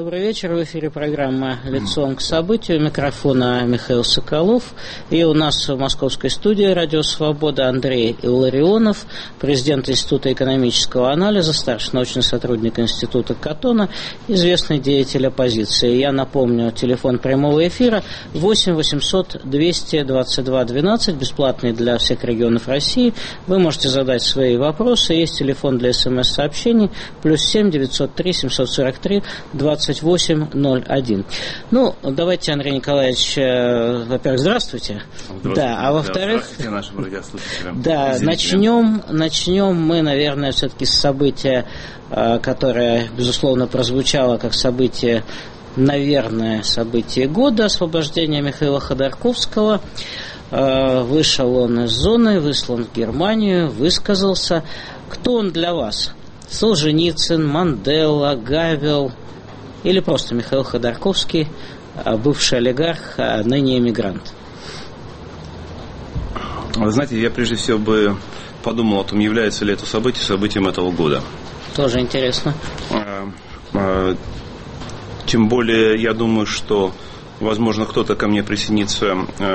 Добрый вечер. В эфире программа «Лицом к событию». У микрофона Михаил Соколов. И у нас в московской студии «Радио Свобода» Андрей Илларионов, президент Института экономического анализа, старший научный сотрудник Института Каттона, известный деятель оппозиции. Я напомню, телефон прямого эфира 8 800 222 12, бесплатный для всех регионов России. Вы можете задать свои вопросы. Есть телефон для СМС-сообщений +7 903 743 2801. Ну, давайте, Андрей Николаевич, во-первых, здравствуйте. Да, а во-вторых, нашим радиослушателям. Да, начнем мы, наверное, все-таки с события, которое, безусловно, прозвучало как событие, наверное, событие года, освобождение Михаила Ходорковского. Вышел он из зоны, выслан в Германию, высказался. Кто он для вас? Солженицын, Мандела, Гавел или просто Михаил Ходорковский, бывший олигарх, а ныне эмигрант? Вы знаете, я прежде всего бы подумал о том, является ли это событие событием этого года. Тоже интересно. Тем более, я думаю, что, возможно, кто-то ко мне присоединится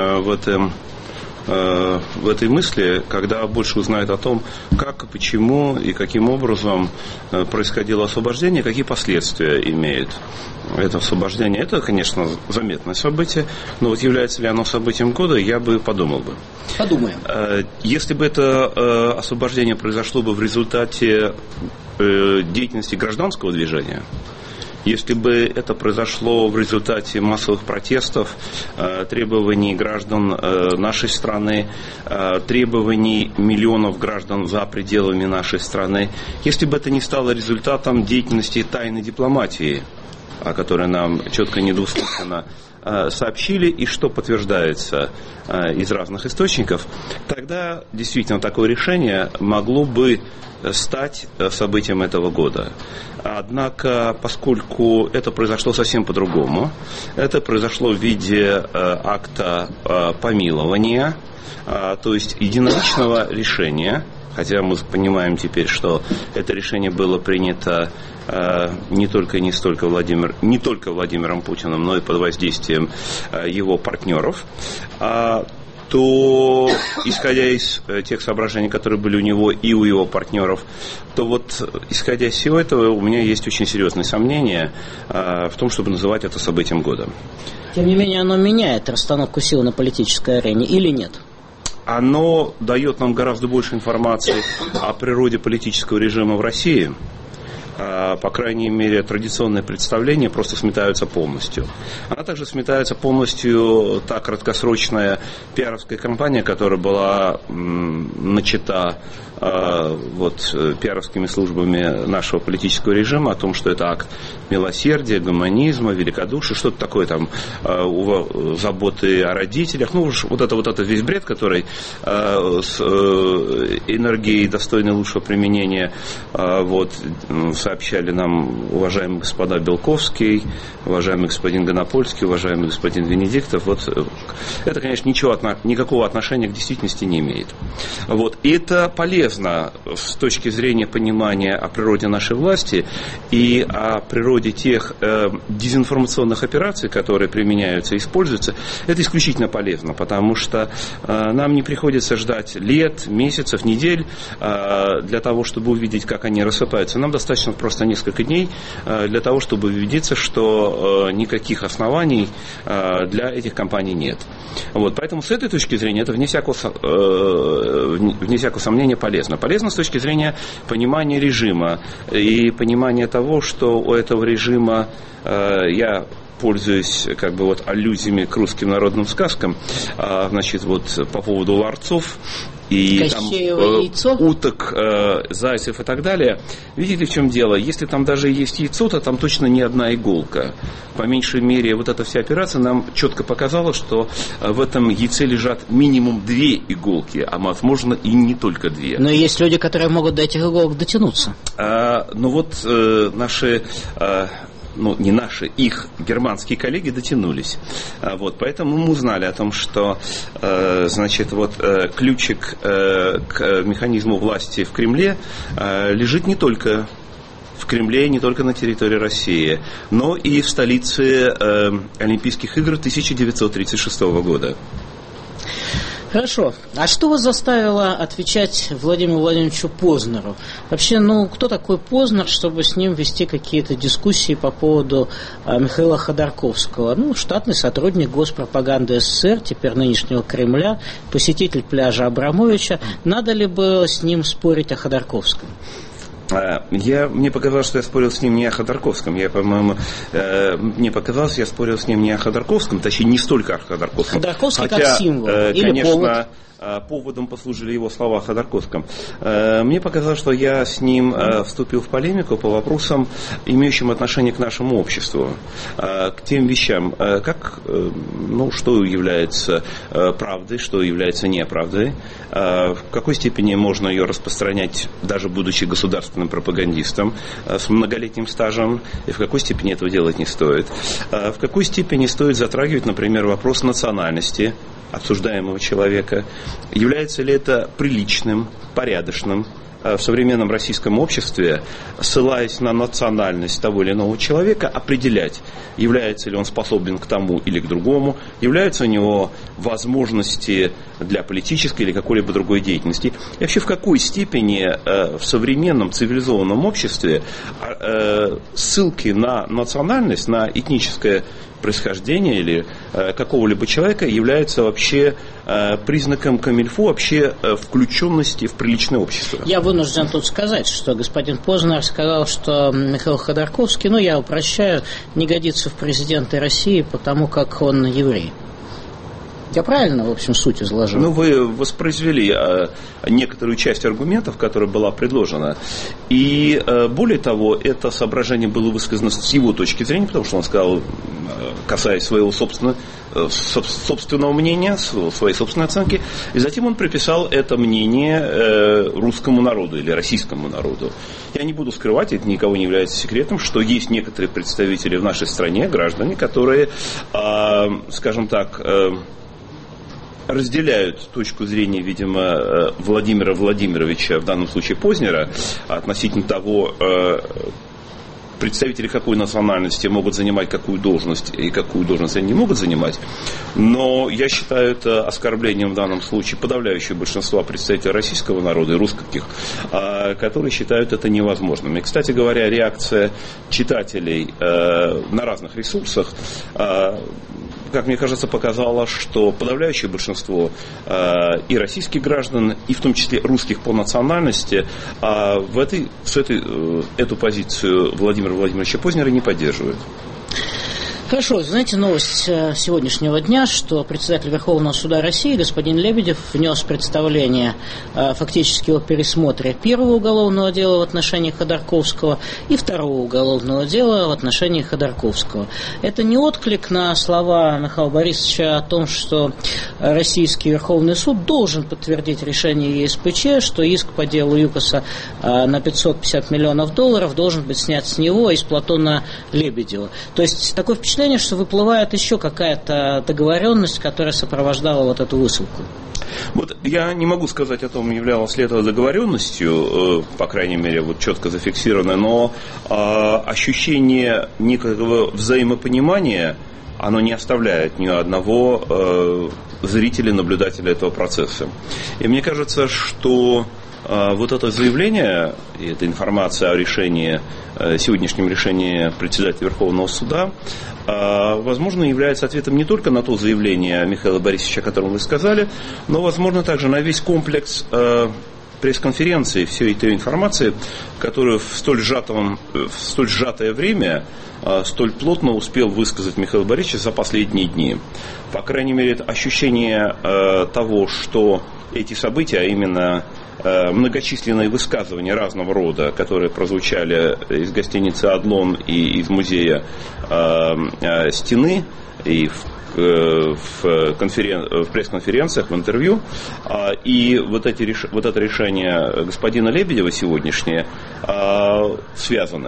в этой мысли, когда больше узнает о том, как, почему и каким образом происходило освобождение, какие последствия имеет это освобождение. Это, конечно, заметное событие, но вот является ли оно событием года, я бы подумал бы. Подумаем. Если бы это освобождение произошло бы в результате деятельности гражданского движения, если бы это произошло в результате массовых протестов, требований граждан нашей страны, требований миллионов граждан за пределами нашей страны, если бы это не стало результатом деятельности тайной дипломатии, о которой нам четко недвусмысленно сообщили и что подтверждается из разных источников, тогда действительно такое решение могло бы стать событием этого года. Однако, поскольку это произошло совсем по-другому, это произошло в виде акта помилования, то есть единоличного решения, хотя мы понимаем теперь, что это решение было принято не только Владимиром Путиным, но и под воздействием его партнеров, то, исходя из тех соображений, которые были у него и у его партнеров, то вот, исходя из всего этого, у меня есть очень серьезные сомнения в том, чтобы называть это событием года. Тем не менее, оно меняет расстановку сил на политической арене или нет? Оно дает нам гораздо больше информации о природе политического режима в России. По крайней мере, традиционные представления просто сметаются полностью. Она также сметается полностью та краткосрочная пиаровская кампания, которая была начата пиаровскими службами нашего политического режима о том, что это акт милосердия, гуманизма, великодушия, что-то такое там, заботы о родителях. Вот это весь бред, который с энергией, достойной лучшего применения, сообщали нам уважаемые господа Белковский, уважаемый господин Гонопольский, уважаемый господин Венедиктов. Это, конечно, никакого отношения к действительности не имеет. И это полезно с точки зрения понимания о природе нашей власти и о природе тех дезинформационных операций, которые применяются и используются. Это исключительно полезно, потому что нам не приходится ждать лет, месяцев, недель для того, чтобы увидеть, как они рассыпаются. Нам достаточно просто несколько дней для того, чтобы убедиться, что никаких оснований для этих кампаний нет. Поэтому с этой точки зрения это вне всякого сомнения полезно. Полезно с точки зрения понимания режима и понимания того, что у этого режима, я пользуюсь аллюзиями к русским народным сказкам, по поводу ларцов и уток, зайцев и так далее. Видите, в чем дело? Если там даже есть яйцо, то там точно не одна иголка. По меньшей мере, эта вся операция нам четко показала, что в этом яйце лежат минимум 2 иголки, а возможно и не только 2. Но есть люди, которые могут до этих иголок дотянуться. Их германские коллеги дотянулись. Поэтому мы узнали о том, что ключик к механизму власти в Кремле лежит не только в Кремле, не только на территории России, но и в столице Олимпийских игр 1936 года. Хорошо. А что вас заставило отвечать Владимиру Владимировичу Познеру? Вообще, кто такой Познер, чтобы с ним вести какие-то дискуссии по поводу Михаила Ходорковского? Штатный сотрудник Госпропаганды СССР, теперь нынешнего Кремля, посетитель пляжа Абрамовича. Надо ли было с ним спорить о Ходорковском? Мне показалось, что я спорил с ним не о Ходорковском. Мне показалось, я спорил с ним не о Ходорковском, точнее, не столько о Ходорковском. Ходорковский как символ или конечно, повод? Поводом послужили его слова о Ходорковском. Мне показалось, что я с ним вступил в полемику по вопросам, имеющим отношение к нашему обществу, к тем вещам, что является правдой, что является неправдой, в какой степени можно ее распространять, даже будучи государственным пропагандистом с многолетним стажем, и в какой степени этого делать не стоит. В какой степени стоит затрагивать, например, вопрос национальности обсуждаемого человека, является ли это приличным, порядочным в современном российском обществе, ссылаясь на национальность того или иного человека, определять, является ли он способен к тому или к другому, являются у него возможности для политической или какой-либо другой деятельности. И вообще в какой степени в современном цивилизованном обществе ссылки на национальность, на этническое происхождение или какого-либо человека являются вообще признаком камильфо, вообще включенности в приличное общество. Я вынужден тут сказать, что господин Познер сказал, что Михаил Ходорковский, я упрощаю, не годится в президенты России, потому как он еврей. Я правильно, в общем, суть изложил? Вы воспроизвели некоторую часть аргументов, которая была предложена. И более того, это соображение было высказано с его точки зрения, потому что он сказал, касаясь своего собственного мнения, своей собственной оценки, и затем он приписал это мнение русскому народу или российскому народу. Я не буду скрывать, это никого не является секретом, что есть некоторые представители в нашей стране, граждане, которые, скажем так, разделяют точку зрения, видимо, Владимира Владимировича, в данном случае Познера, относительно того, представители какой национальности могут занимать какую должность и какую должность они не могут занимать. Но я считаю это оскорблением в данном случае подавляющего большинства представителей российского народа и русских, которые считают это невозможным. И, кстати говоря, реакция читателей на разных ресурсах, как мне кажется, показало, что подавляющее большинство и российских граждан, и в том числе русских по национальности, эту позицию Владимира Владимировича Познера не поддерживают. Хорошо, знаете, новость сегодняшнего дня, что председатель Верховного суда России господин Лебедев внес представление фактически о пересмотре первого уголовного дела в отношении Ходорковского и второго уголовного дела в отношении Ходорковского. Это не отклик на слова Михаила Борисовича о том, что российский Верховный суд должен подтвердить решение ЕСПЧ, что иск по делу ЮКОСа на $550 миллионов должен быть снят с него из Платона Лебедева. То есть такое впечатление, что выплывает еще какая-то договоренность, которая сопровождала вот эту высылку. Я не могу сказать о том, являлось ли это договоренностью, по крайней мере, четко зафиксированное, но ощущение некого взаимопонимания, оно не оставляет ни одного зрителя, наблюдателя этого процесса. И мне кажется, что вот это заявление и эта информация о решении, сегодняшнем решении председателя Верховного суда, возможно, является ответом не только на то заявление Михаила Борисовича, о котором вы сказали, но, возможно, также на весь комплекс пресс-конференции, всей той информации, которую в столь сжатое время, столь плотно успел высказать Михаил Борисович за последние дни. По крайней мере, это ощущение того, что эти события, а именно многочисленные высказывания разного рода, которые прозвучали из гостиницы «Адлон» и из музея «Стены», и в пресс-конференциях, в интервью, и вот это решение господина Лебедева сегодняшнее связаны.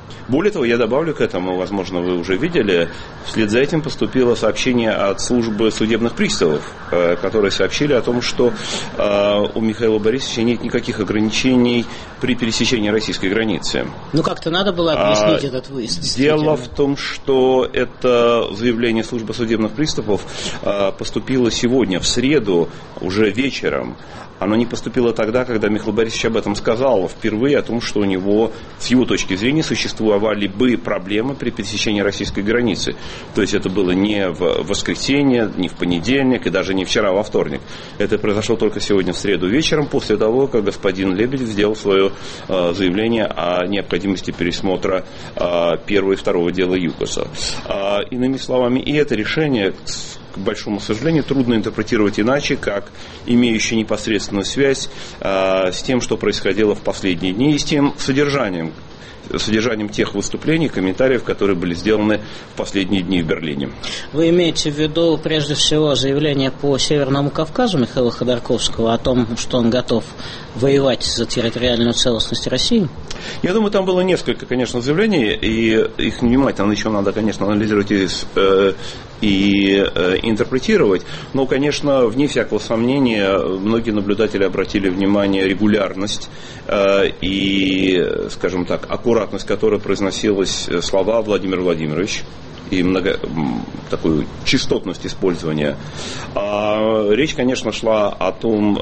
Более того, я добавлю к этому, возможно, вы уже видели, вслед за этим поступило сообщение от службы судебных приставов, которые сообщили о том, что у Михаила Борисовича нет никаких ограничений при пересечении российской границы. Ну, как-то надо было объяснить этот выезд. Дело в том, что это заявление службы судебных приставов поступило сегодня, в среду, уже вечером. Оно не поступило тогда, когда Михаил Борисович об этом сказал впервые, о том, что у него, с его точки зрения, существовали бы проблемы при пересечении российской границы. То есть это было не в воскресенье, не в понедельник и даже не вчера, во вторник. Это произошло только сегодня в среду вечером, после того, как господин Лебедев сделал свое заявление о необходимости пересмотра первого и второго дела ЮКОСа. Иными словами, и это решение, к большому сожалению, трудно интерпретировать иначе, как имеющий непосредственную связь с тем, что происходило в последние дни, и с тем содержанием тех выступлений, комментариев, которые были сделаны в последние дни в Берлине. Вы имеете в виду, прежде всего, заявление по Северному Кавказу Михаила Ходорковского о том, что он готов воевать за территориальную целостность России? Я думаю, там было несколько, конечно, заявлений, и их внимательно еще надо, конечно, анализировать и интерпретировать. Но, конечно, вне всякого сомнения, многие наблюдатели обратили внимание регулярность и, скажем так, аккуратность, которой произносилась слова Владимир Владимирович, и такую частотность использования. Речь, конечно, шла о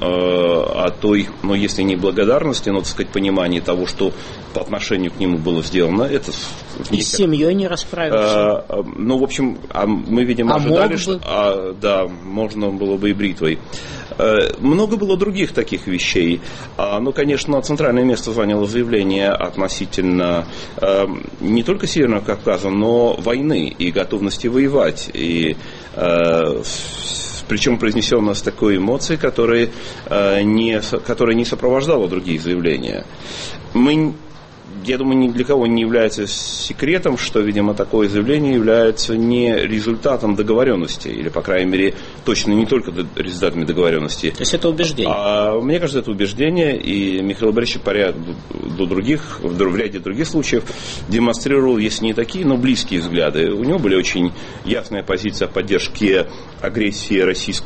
той, ну, если не благодарности, но, так сказать, понимании того, что по отношению к нему было сделано. Это и с семьей не расправился. Ну, в общем, мы, видимо, ожидали, что да, можно было бы и бритвой. Много было других таких вещей. Но, конечно, центральное место заняло заявление относительно не только Северного Кавказа, но войны и готовности воевать. И причем произнесено с такой эмоцией, которая не сопровождала другие заявления. Я думаю, ни для кого не является секретом, что, видимо, такое заявление является не результатом договоренности, или, по крайней мере, точно не только результатами договоренности. То есть это убеждение? Мне кажется, это убеждение, и Михаил Борисович в ряде других случаев демонстрировал, если не такие, но близкие взгляды. У него были очень ясная позиция о поддержке агрессии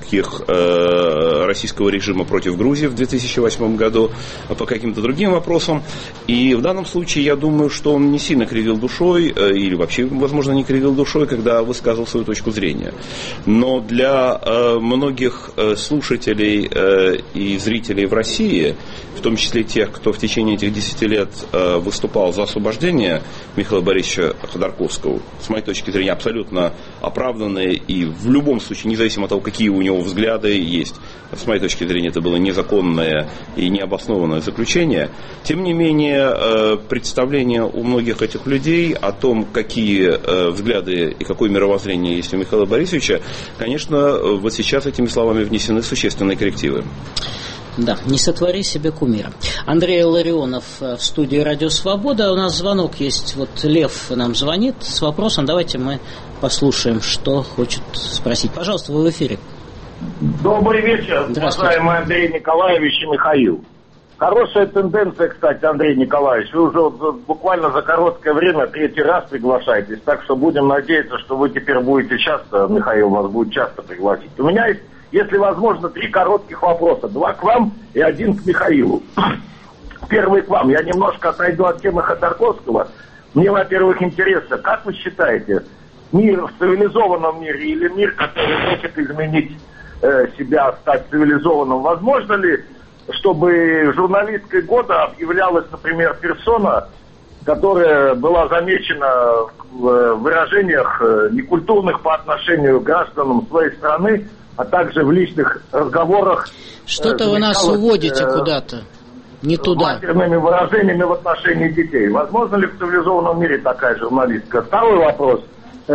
российского режима против Грузии в 2008 году, по каким-то другим вопросам. И в данном случае я думаю, что он не сильно кривил душой, или вообще, возможно, не кривил душой, когда высказывал свою точку зрения. Но для многих слушателей и зрителей в России, в том числе тех, кто в течение этих 10 лет выступал за освобождение Михаила Борисовича Ходорковского, с моей точки зрения, абсолютно оправданные и в любом случае, независимо от того, какие у него взгляды есть, с моей точки зрения, это было незаконное и необоснованное заключение. Тем не менее, представление у многих этих людей о том, какие взгляды и какое мировоззрение есть у Михаила Борисовича, конечно, вот сейчас этими словами внесены существенные коррективы. Да, не сотвори себе кумира. Андрей Ларионов в студии «Радио Свобода». У нас звонок есть. Вот Лев нам звонит с вопросом. Давайте мы послушаем, что хочет спросить. Пожалуйста, вы в эфире. Добрый вечер, уважаемый Андрей Николаевич и Михаил. Хорошая тенденция, кстати, Андрей Николаевич. Вы уже буквально за короткое время 3-й раз приглашаетесь. Так что будем надеяться, что вы теперь будете часто, Михаил вас будет часто пригласить. У меня есть, если возможно, 3 коротких вопроса. 2 к вам и 1 к Михаилу. Первый к вам. Я немножко отойду от темы Ходорковского. Мне, во-первых, интересно, как вы считаете, мир в цивилизованном мире или мир, который хочет изменить себя, стать цивилизованным, возможно ли, чтобы журналисткой года объявлялась, например, персона, которая была замечена в выражениях некультурных по отношению к гражданам своей страны, а также в личных разговорах. Что-то вы нас уводите куда-то, не туда. Матерными выражениями в отношении детей. Возможно ли в цивилизованном мире такая журналистка? Второй вопрос.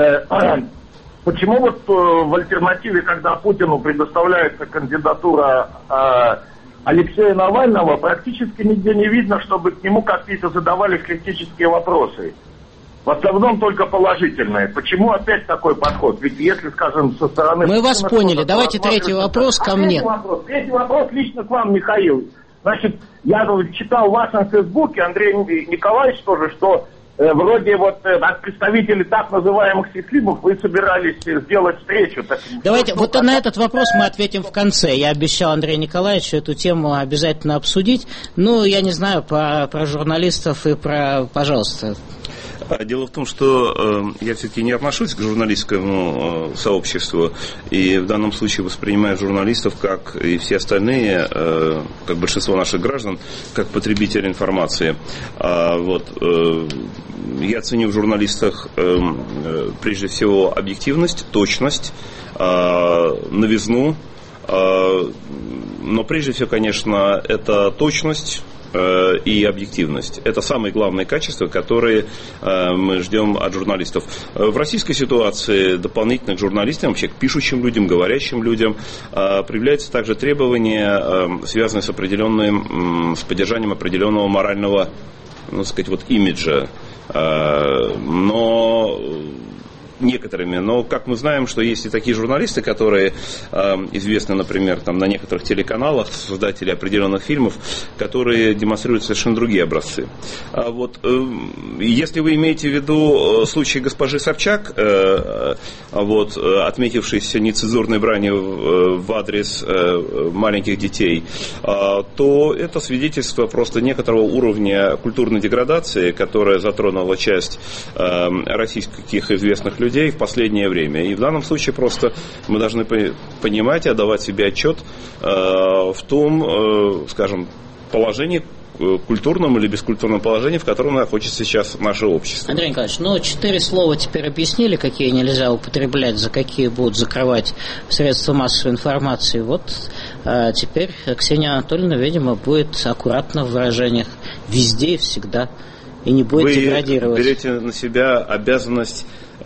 Почему вот в альтернативе, когда Путину предоставляется кандидатура Алексея Навального, практически нигде не видно, чтобы к нему какие-то задавали критические вопросы? В основном только положительные. Почему опять такой подход? Ведь если, скажем, со стороны... Мы вас поняли. Давайте третий вопрос ко мне. Третий вопрос лично к вам, Михаил. Значит, я читал в вашем фейсбуке, Андрей Николаевич тоже, что вроде вот от представителей так называемых сислимов вы собирались сделать встречу. Так, давайте, вот на этот вопрос мы ответим в конце. Я обещал Андрею Николаевичу эту тему обязательно обсудить. Ну, я не знаю, про журналистов и пожалуйста. Дело в том, что я все-таки не отношусь к журналистскому сообществу, и в данном случае воспринимаю журналистов, как и все остальные, как большинство наших граждан, как потребителей информации. Я ценю в журналистах прежде всего объективность, точность, новизну, но прежде всего, конечно, это точность и объективность. Это самые главные качества, которые мы ждем от журналистов. В российской ситуации дополнительно к журналистам, вообще к пишущим людям, говорящим людям, проявляются также требования, связанные с поддержанием определенного морального, имиджа. Но как мы знаем, что есть и такие журналисты, которые известны, например, на некоторых телеканалах, создатели определенных фильмов, которые демонстрируют совершенно другие образцы. Если вы имеете в виду случай госпожи Собчак, отметившейся нецензурной бранью в адрес маленьких детей, то это свидетельство просто некоторого уровня культурной деградации, которая затронула часть российских известных людей в последнее время. И в данном случае просто мы должны понимать и отдавать себе отчет в том, положении, культурном или бескультурном положении, в котором находится сейчас наше общество. Андрей Николаевич, 4 слова теперь объяснили, какие нельзя употреблять, за какие будут закрывать средства массовой информации. Теперь Ксения Анатольевна, видимо, будет аккуратна в выражениях везде и всегда, и не будет деградировать. Вы берете на себя обязанность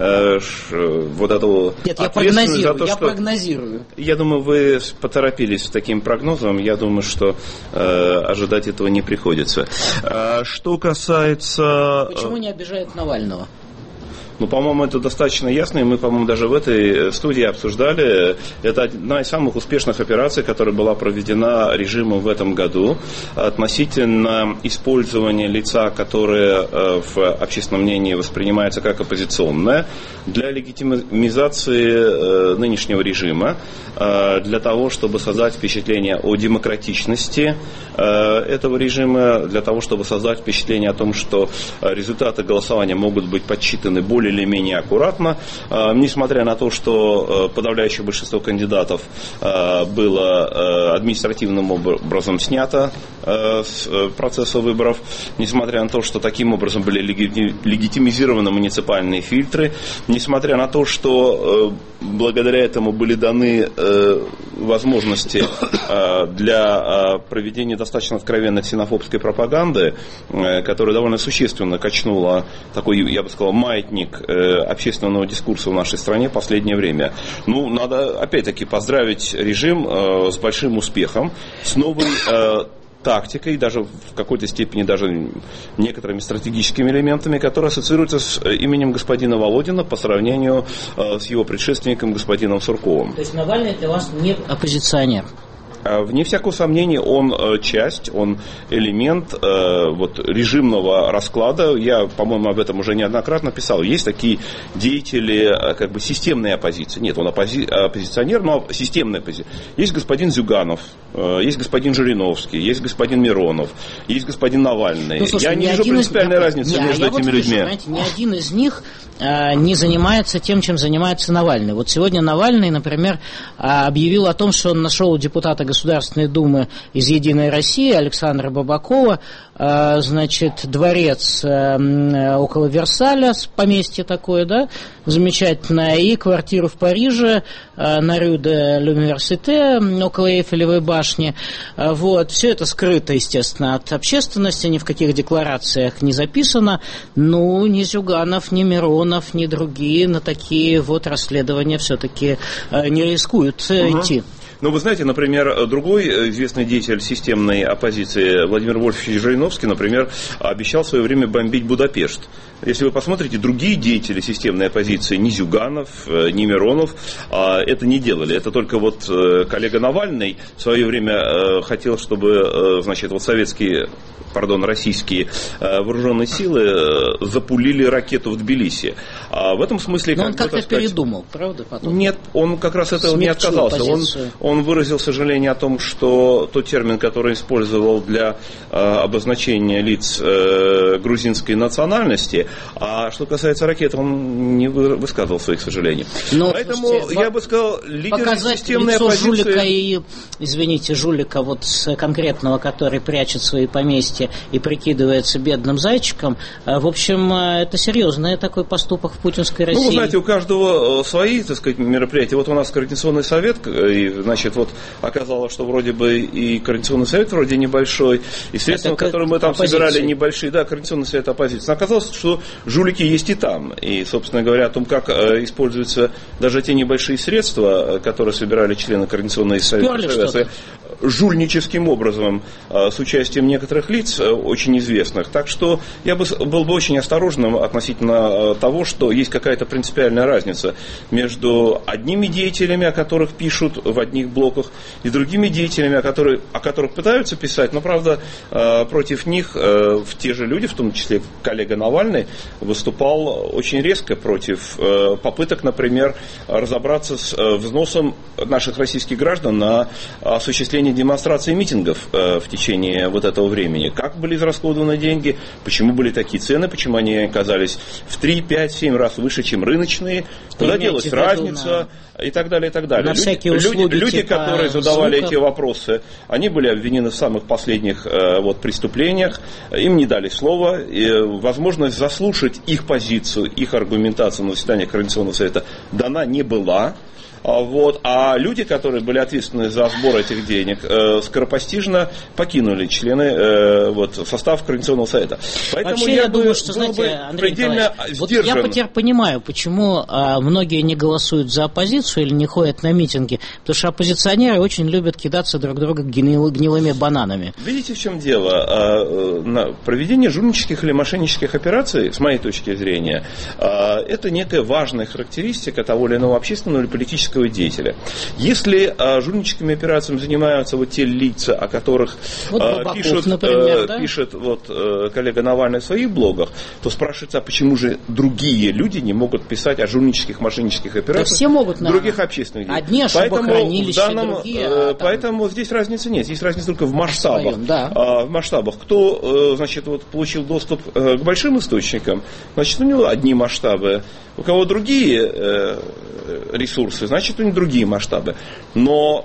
этого. Нет, я прогнозирую. Я думаю, вы поторопились с таким прогнозом. Я думаю, что ожидать этого не приходится. Что касается... Почему не обижают Навального? По-моему, это достаточно ясно, и мы, по-моему, даже в этой студии обсуждали. Это одна из самых успешных операций, которая была проведена режимом в этом году относительно использования лица, которое в общественном мнении воспринимается как оппозиционное, для легитимизации нынешнего режима, для того, чтобы создать впечатление о демократичности этого режима, для того, чтобы создать впечатление о том, что результаты голосования могут быть подсчитаны более или менее аккуратно, несмотря на то, что подавляющее большинство кандидатов было административным образом снято с процесса выборов, несмотря на то, что таким образом были легитимизированы муниципальные фильтры, несмотря на то, что благодаря этому были даны возможности для проведения достаточно откровенной ксенофобской пропаганды, которая довольно существенно качнула такой, я бы сказал, маятник общественного дискурса в нашей стране в последнее время. Надо опять-таки поздравить режим с большим успехом, с новой тактикой, даже в какой-то степени даже некоторыми стратегическими элементами, которые ассоциируются с именем господина Володина по сравнению с его предшественником господином Сурковым. То есть Навальный для вас не оппозиционер? Вне всякого сомнения, он часть, он элемент режимного расклада. Я, по-моему, об этом уже неоднократно писал. Есть такие деятели системной оппозиции. Нет, он оппозиционер, но системная оппозиция. Есть господин Зюганов, есть господин Жириновский, есть господин Миронов, есть господин Навальный. Я не вижу принципиальной разницы между этими людьми. Знаете, ни один из них не занимается тем, чем занимается Навальный. Сегодня Навальный, например, объявил о том, что он нашел депутата Государственной Думы из «Единой России» Александра Бабакова, дворец около Версаля, поместье такое, да, замечательное, и квартиру в Париже на Рю де l'Université, около Эйфелевой башни. Все это скрыто, естественно, от общественности, ни в каких декларациях не записано. Ни Зюганов, ни Миронов, ни другие на такие расследования все-таки не рискуют идти. Вы знаете, например, другой известный деятель системной оппозиции Владимир Вольфович Жириновский, например, обещал в свое время бомбить Будапешт. Если вы посмотрите, другие деятели системной оппозиции, ни Зюганов, ни Миронов, это не делали. Это только коллега Навальный в свое время хотел, чтобы, советский российские вооруженные силы запулили ракету в Тбилиси. А в этом смысле... Но он как-то передумал, правда? Потом? Нет, он как раз этого не отказался. Он выразил сожаление о том, что тот термин, который использовал для обозначения лиц грузинской национальности, а что касается ракет, он не высказывал своих сожалений. Но, поэтому, слушайте, я бы сказал, лидер системной оппозиции... жулика и, извините, жулика вот конкретного, который прячет свои поместья и прикидывается бедным зайчиком, в общем, это серьезный такой поступок в путинской России. Ну, вы знаете, у каждого свои, так сказать, мероприятия. Вот у нас Координационный совет, и, значит, вот оказалось, что вроде бы и Координационный совет вроде небольшой, и средства, которые мы там собирали, небольшие, да, Координационный совет оппозиции. Но оказалось, что жулики есть и там. И, собственно говоря, о том, как используются даже те небольшие средства, которые собирали члены Координационного совета, жульническим образом, с участием некоторых лиц, очень известных. Так что я был бы очень осторожным относительно того, что есть какая-то принципиальная разница между одними деятелями, о которых пишут в одних блоках, и другими деятелями, о которых пытаются писать, но, правда, против них те же люди, в том числе коллега Навальный, выступал очень резко против попыток, например, разобраться с взносом наших российских граждан на осуществление демонстраций и митингов в течение вот этого времени. Как были израсходованы деньги, почему были такие цены, почему они оказались в 3, 5, 7 раз выше, чем рыночные, куда делась разница и так далее, и так далее. На всякие услуги, люди, которые задавали эти вопросы, они были обвинены в самых последних преступлениях, им не дали слова, и возможность заслушать их позицию, их аргументацию на заседании Координационного совета дана не была. А люди, которые были ответственны за сбор этих денег, скоропостижно покинули члены состав Координационного совета. Поэтому вообще, я думаю, что, знаете, Андрей Николаевич, вот я теперь понимаю, почему многие не голосуют за оппозицию или не ходят на митинги, потому что оппозиционеры очень любят кидаться друг друга гнилыми бананами. Видите, в чем дело? Проведение жульнических или мошеннических операций, с моей точки зрения, это некая важная характеристика того или иного общественного или политического деятеля. Если жульническими операциями занимаются вот те лица, о которых пишет коллега Навальный в своих блогах, то спрашивается, а почему же другие люди не могут писать о жульнических, мошеннических операциях? Да все могут, других общественных деятелей. Одни ошибохранилища, другие. Поэтому здесь разницы нет. Здесь разница только в масштабах. В масштабах. Кто, получил доступ к большим источникам, значит, у него одни масштабы. У кого другие ресурсы, значит, у них другие масштабы. Но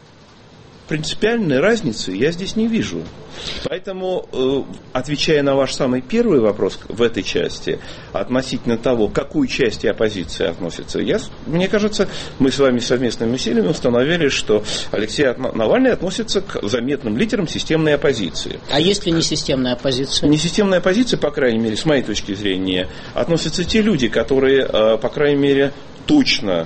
принципиальной разницы я здесь не вижу. Поэтому, отвечая на ваш самый первый вопрос в этой части, относительно того, к какой части оппозиции относится, мне кажется, мы с вами совместными усилиями установили, что Алексей Навальный относится к заметным лидерам системной оппозиции. А если не системная оппозиция? Не системная оппозиция, по крайней мере, с моей точки зрения, относятся те люди, которые, по крайней мере, точно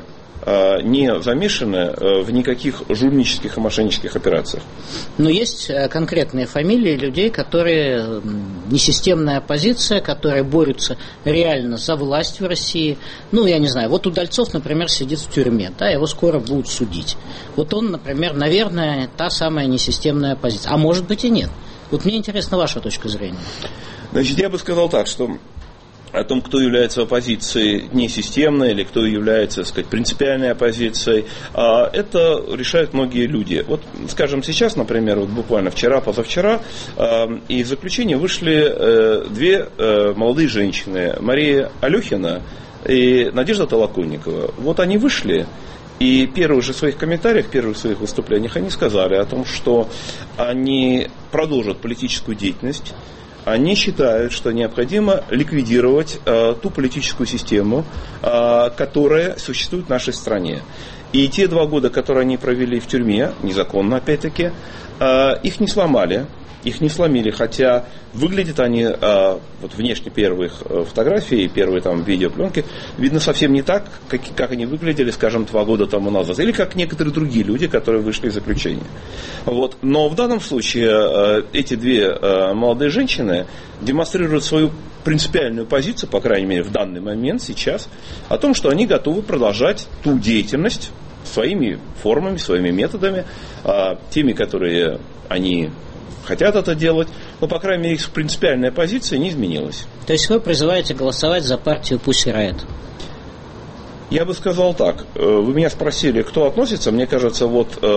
не замешаны в никаких жульнических и мошеннических операциях. Но есть конкретные фамилии людей, которые несистемная оппозиция, которые борются реально за власть в России. Ну, я не знаю, вот Удальцов, например, сидит в тюрьме, да, его скоро будут судить. Вот он, например, наверное, та самая несистемная оппозиция. А может быть и нет. Вот мне интересна ваша точка зрения. Значит, я бы сказал так, что о том, кто является оппозицией несистемной или кто является, так сказать, принципиальной оппозицией, это решают многие люди. Вот, скажем, сейчас, например, вот буквально вчера, позавчера, из заключения вышли две молодые женщины, Мария Алехина и Надежда Толоконникова. Вот они вышли, и в первых же своих комментариях, в первых своих выступлениях они сказали о том, что они продолжат политическую деятельность. Они считают, что необходимо ликвидировать ту политическую систему, которая существует в нашей стране. И те 2 года, которые они провели в тюрьме, незаконно опять-таки, их не сломали. Их не сломили, хотя выглядят они, вот внешне первые фотографии, первые там видеопленки, видно совсем не так, как они выглядели, скажем, 2 года тому назад, или как некоторые другие люди, которые вышли из заключения. Вот. Но в данном случае эти две молодые женщины демонстрируют свою принципиальную позицию, по крайней мере в данный момент, сейчас, о том, что они готовы продолжать ту деятельность своими формами, своими методами, теми, которые они хотят это делать, но, по крайней мере, их принципиальная позиция не изменилась. То есть вы призываете голосовать за партию Pussy Riot? Я бы сказал так. Вы меня спросили, кто относится. Мне кажется,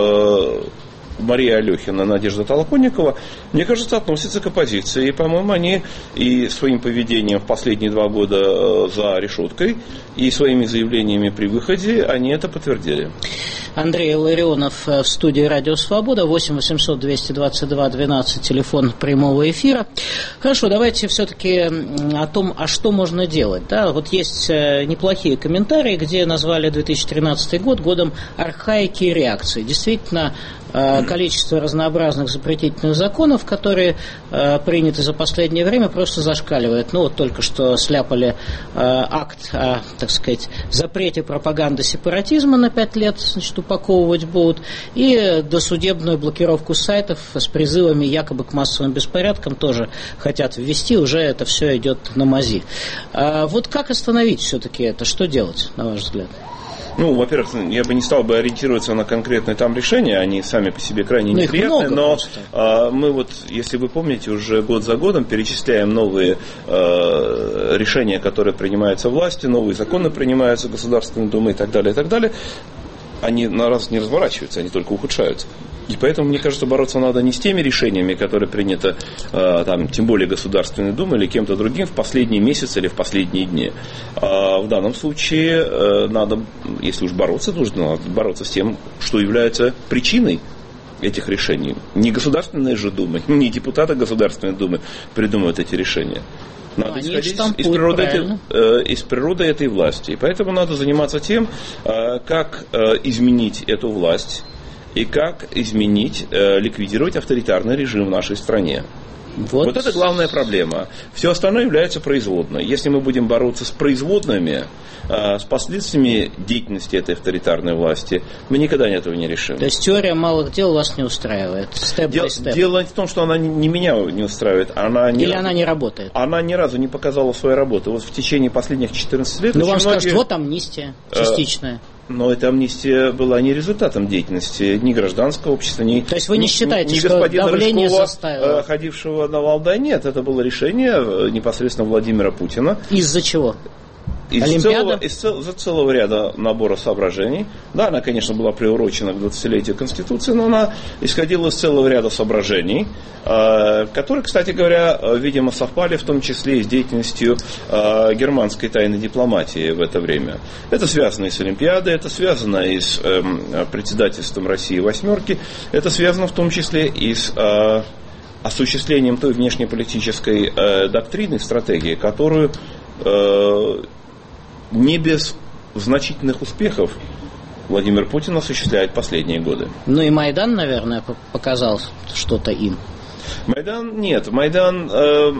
Мария Алехина, Надежда Толоконникова, мне кажется, относятся к оппозиции. И, по-моему, они и своим поведением в последние 2 года за решеткой, и своими заявлениями при выходе, они это подтвердили. Андрей Илларионов в студии «Радио Свобода», 8 800 222 12, телефон прямого эфира. Хорошо, давайте все-таки о том, а что можно делать. Да, вот есть неплохие комментарии, где назвали 2013 год годом архаики и реакции. Действительно, количество разнообразных запретительных законов, которые приняты за последнее время, просто зашкаливает. Ну, вот только что сляпали акт о, так сказать, запрете пропаганды сепаратизма на 5 лет, значит, упаковывать будут, и досудебную блокировку сайтов с призывами якобы к массовым беспорядкам тоже хотят ввести, уже это все идет на мази. Вот как остановить все-таки это? Что делать, на ваш взгляд? Ну, во-первых, я бы не стал бы ориентироваться на конкретные там решения, они сами по себе крайне неприятные, но мы вот, если вы помните, уже год за годом перечисляем новые решения, которые принимаются властью, новые законы принимаются Государственной Думой и так далее, и так далее. Они на раз не разворачиваются, они только ухудшаются. И поэтому, мне кажется, бороться надо не с теми решениями, которые приняты, там, тем более Государственной Думой или кем-то другим в последние месяцы или в последние дни. А в данном случае надо, если уж бороться, нужно бороться с тем, что является причиной этих решений. Не Государственная же Дума, не депутаты Государственной Думы придумывают эти решения. Надо исходить из природы этой власти. И поэтому надо заниматься тем, как изменить эту власть и как изменить, ликвидировать авторитарный режим в нашей стране. Вот это главная проблема. Все остальное является производной. Если мы будем бороться с производными, с последствиями деятельности этой авторитарной власти, мы никогда этого не решим. То есть теория малых дел вас не устраивает? Дело в том, что она не меня не устраивает. Она не работает? Она ни разу не показала своей работы. Вот в течение последних 14 лет... Ну, вам скажут, вот амнистия частичная. Но эта амнистия была не результатом деятельности ни гражданского общества, ни... То есть вы не считаете, ни что давление Рыжкова, заставило? Ходившего на Валдай, нет, это было решение непосредственно Владимира Путина. Из-за чего? Из целого ряда набора соображений. Да, она, конечно, была приурочена к 20-летию Конституции, но она исходила из целого ряда соображений, которые, кстати говоря, видимо, совпали в том числе и с деятельностью германской тайной дипломатии в это время. Это связано и с Олимпиадой, это связано и с председательством России «Восьмерки», это связано в том числе и с осуществлением той внешнеполитической доктрины, стратегии, которую не без значительных успехов Владимир Путин осуществляет последние годы. Ну и Майдан, наверное, показал что-то им. Майдан нет. Майдан,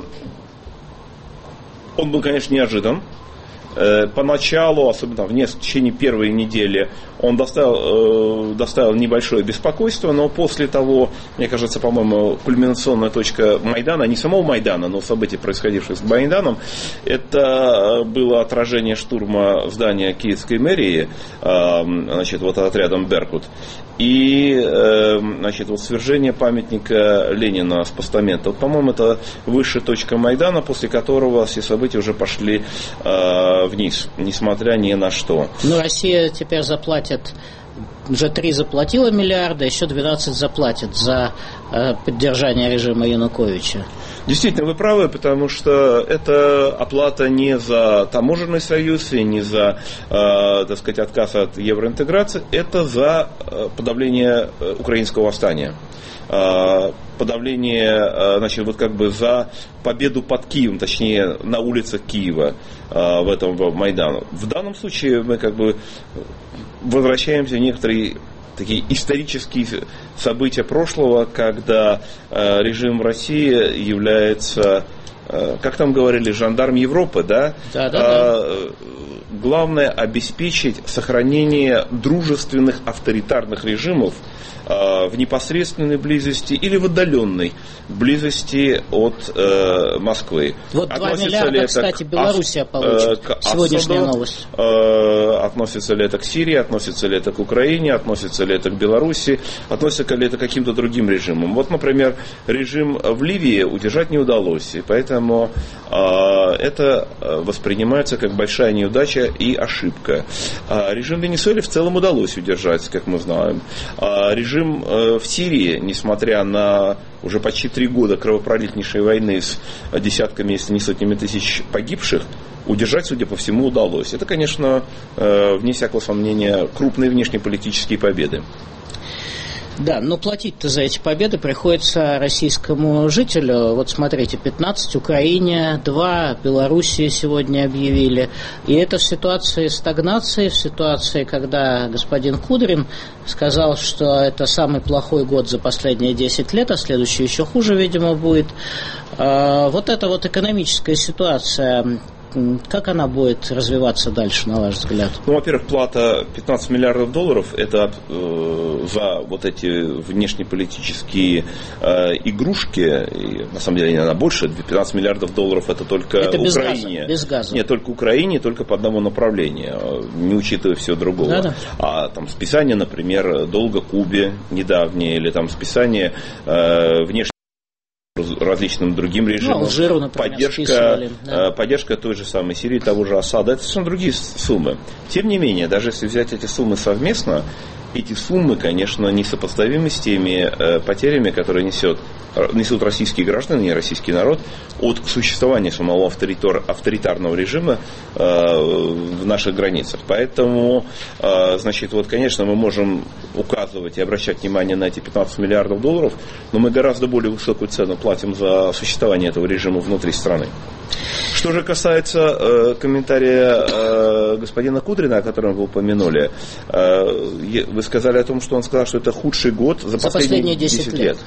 он был, конечно, неожидан. Поначалу, особенно в течение первой недели, он доставил небольшое беспокойство, но после того, мне кажется, по-моему, кульминационная точка Майдана, не самого Майдана, но событий, происходивших с Майданом, это было отражение штурма здания Киевской мэрии, значит, вот отрядом «Беркут», и, значит, вот свержение памятника Ленина с постамента. Вот, по-моему, это высшая точка Майдана, после которого все события уже пошли вниз, несмотря ни на что. Ну, Россия теперь заплатит, уже 3 заплатила миллиарда, еще 12 заплатит за поддержание режима Януковича. Действительно, вы правы, потому что это оплата не за таможенный союз и не за, так сказать, отказ от евроинтеграции, это за подавление украинского восстания. Подавление, значит, вот как бы за победу под Киевом, точнее, на улицах Киева в этом Майдану. В данном случае мы как бы возвращаемся в некоторые такие исторические события прошлого, когда режим в России является, как там говорили, жандарм Европы, да? Да. главное обеспечить сохранение дружественных авторитарных режимов в непосредственной близости или в отдаленной близости от Москвы. Вот 2 миллиарда, кстати, Белоруссия получит. Сегодняшняя новость. Относится ли это к Сирии, относится ли это к Украине, относится ли это к Белоруссии, относится ли это к каким-то другим режимам. Вот, например, режим в Ливии удержать не удалось, и поэтому это воспринимается как большая неудача и ошибка. Режим в Венесуэле в целом удалось удержать, как мы знаем. Режим в Сирии, несмотря на уже почти 3 года кровопролитнейшей войны с десятками, если не сотнями тысяч погибших, удержать, судя по всему, удалось. Это, конечно, вне всякого сомнения, крупные внешнеполитические победы. Да, но платить-то за эти победы приходится российскому жителю. Вот смотрите, 15 Украине, 2 Белоруссии сегодня объявили. И это в ситуации стагнации, в ситуации, когда господин Кудрин сказал, что это самый плохой год за последние 10 лет, а следующий еще хуже, видимо, будет. Вот эта вот экономическая ситуация, как она будет развиваться дальше, на ваш взгляд? Ну, во-первых, плата 15 миллиардов долларов – это за вот эти внешнеполитические игрушки, и, на самом деле, она больше, 15 миллиардов долларов – это только это без Украине. Газа, без газа. Нет, только Украине, только по одному направлению, не учитывая всего другого. Да-да. А там списание, например, долга Кубе недавнее, или там списание внешне различным другим режимам, Алжиру, например, поддержка той же самой Сирии, того же Асада, это совершенно другие суммы. Тем не менее, даже если взять эти суммы совместно, эти суммы, конечно, несопоставимы с теми потерями, которые несут российские граждане и российский народ от существования самого авторитарного режима в наших границах. Поэтому, значит, вот, конечно, мы можем указывать и обращать внимание на эти 15 миллиардов долларов, но мы гораздо более высокую цену платим за существование этого режима внутри страны. Что же касается комментария господина Кудрина, о котором вы упомянули, вы сказали о том, что он сказал, что это худший год за последние 10 лет.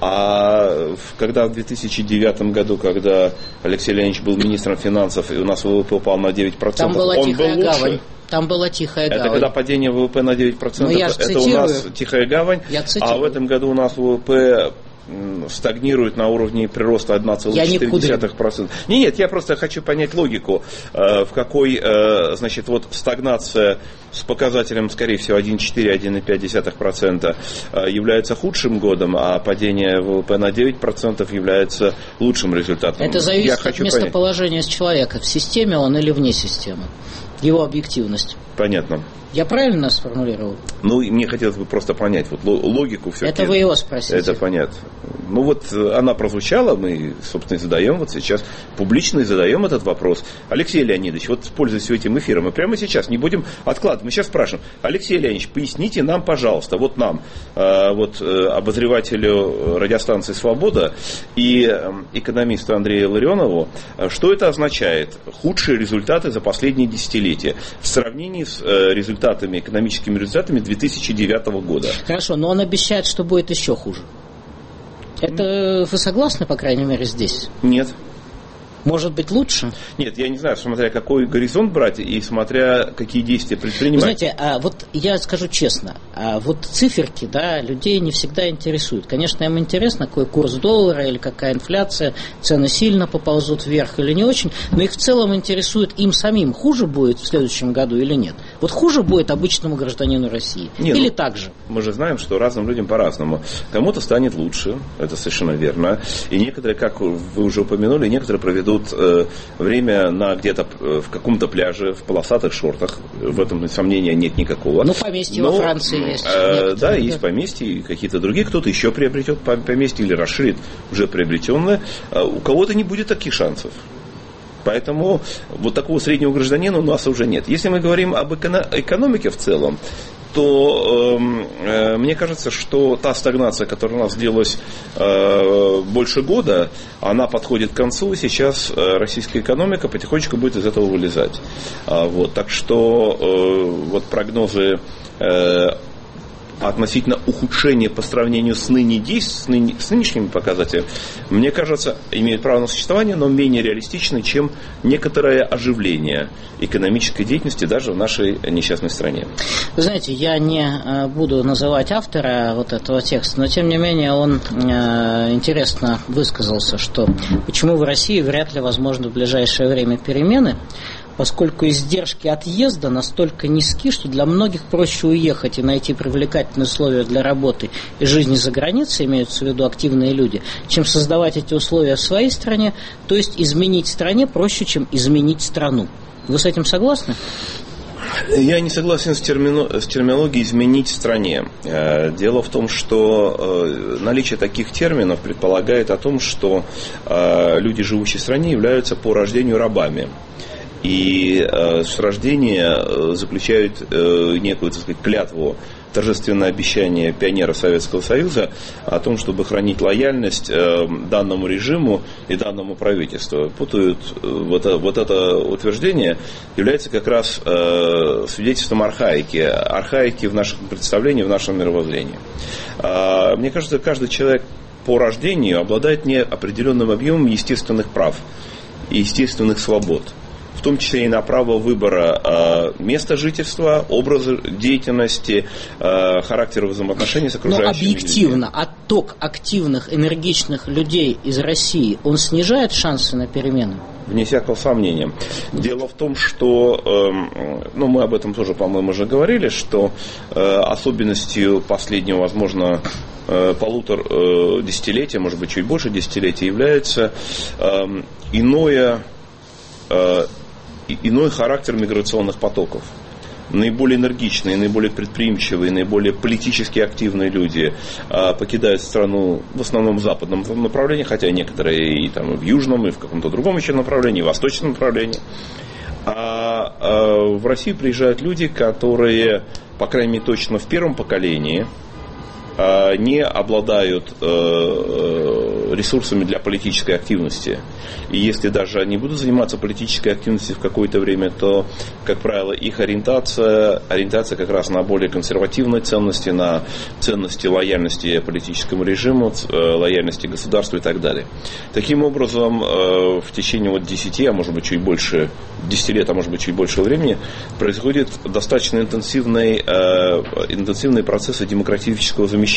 А когда в 2009 году, когда Алексей Леонидович был министром финансов, и у нас ВВП упал на 9%, там была он тихая был гавань. лучше. Там была тихая гавань. Это когда падение ВВП на 9%, это у нас тихая гавань, а в этом году у нас ВВП стагнирует на уровне прироста 1,4%. Нет, я просто хочу понять логику, в какой, значит, вот стагнация с показателем, скорее всего, 1,4-1,5% является худшим годом, а падение ВВП на 9% является лучшим результатом. Это зависит от местоположения человека, в системе он или вне системы, его объективность. Понятно. Я правильно сформулировал? Ну, и мне хотелось бы просто понять вот логику все-таки. Это вы его спросите. Это понятно. Ну, вот она прозвучала, мы, собственно, и задаем вот сейчас, публично и задаем этот вопрос. Алексей Леонидович, вот пользуясь этим эфиром, мы прямо сейчас не будем откладывать. Мы сейчас спрашиваем: Алексей Леонидович, поясните нам, пожалуйста, вот нам, вот обозревателю радиостанции «Свобода» и экономисту Андрею Ларионову, что это означает? Худшие результаты за последние десятилетия в сравнении с экономическими результатами 2009 года. Хорошо, но он обещает, что будет еще хуже. Это вы согласны, по крайней мере, здесь? Нет. Может быть, лучше? Нет, я не знаю, смотря какой горизонт брать и смотря какие действия предпринимать. Вы знаете, вот я скажу честно, вот циферки, да, людей не всегда интересуют. Конечно, им интересно, какой курс доллара или какая инфляция, цены сильно поползут вверх или не очень, но их в целом интересует им самим, хуже будет в следующем году или нет. Вот хуже будет обычному гражданину России или так же? Мы же знаем, что разным людям по-разному. Кому-то станет лучше, это совершенно верно. И некоторые, как вы уже упомянули, некоторые проведут время на где-то в каком-то пляже, в полосатых шортах. В этом сомнения нет никакого. Ну, поместья во Франции есть. Да, есть поместья и какие-то другие. Кто-то еще приобретет поместье или расширит уже приобретенное. У кого-то не будет таких шансов. Поэтому вот такого среднего гражданина у нас уже нет. Если мы говорим об экономике в целом, то мне кажется, что та стагнация, которая у нас длилась больше года, она подходит к концу, и сейчас российская экономика потихонечку будет из этого вылезать. Вот, так что вот прогнозы относительно ухудшения по сравнению с нынешними показателями, мне кажется, имеет право на существование, но менее реалистично, чем некоторое оживление экономической деятельности даже в нашей несчастной стране. Вы знаете, я не буду называть автора вот этого текста, но тем не менее он интересно высказался, что почему в России вряд ли возможны в ближайшее время перемены, поскольку издержки отъезда настолько низки, что для многих проще уехать и найти привлекательные условия для работы и жизни за границей, имеются в виду активные люди, чем создавать эти условия в своей стране, то есть изменить стране проще, чем изменить страну. Вы с этим согласны? Я не согласен с терминологией «изменить в стране». Дело в том, что наличие таких терминов предполагает о том, что люди, живущие в стране, являются по рождению рабами. И с рождения заключают некую, так сказать, клятву, торжественное обещание пионеров Советского Союза о том, чтобы хранить лояльность данному режиму и данному правительству. Путают вот это утверждение, является как раз свидетельством архаики в нашем представлении, в нашем мировоззрении. Мне кажется, каждый человек по рождению обладает неопределенным объемом естественных прав и естественных свобод, в том числе и на право выбора места жительства, образа деятельности, характера взаимоотношений с окружающими людьми. Но объективно отток активных, энергичных людей из России, он снижает шансы на перемены? Вне всякого сомнения. Дело в том, что, мы об этом тоже, по-моему, уже говорили, что особенностью последнего, возможно, полутора десятилетия, может быть, чуть больше десятилетия, является иной характер миграционных потоков. Наиболее энергичные, наиболее предприимчивые, наиболее политически активные люди покидают страну в основном в западном направлении, хотя некоторые и там, и в южном, и в каком-то другом еще направлении, и в восточном направлении. А в Россию приезжают люди, которые, по крайней мере, точно в первом поколении не обладают ресурсами для политической активности. И если даже они будут заниматься политической активностью в какое-то время, то, как правило, их ориентация как раз на более консервативные ценности, на ценности лояльности политическому режиму, лояльности государству и так далее. Таким образом, в течение 10, а может быть чуть больше, 10 лет, а может быть чуть больше времени, происходят достаточно интенсивные процессы демократического замещения.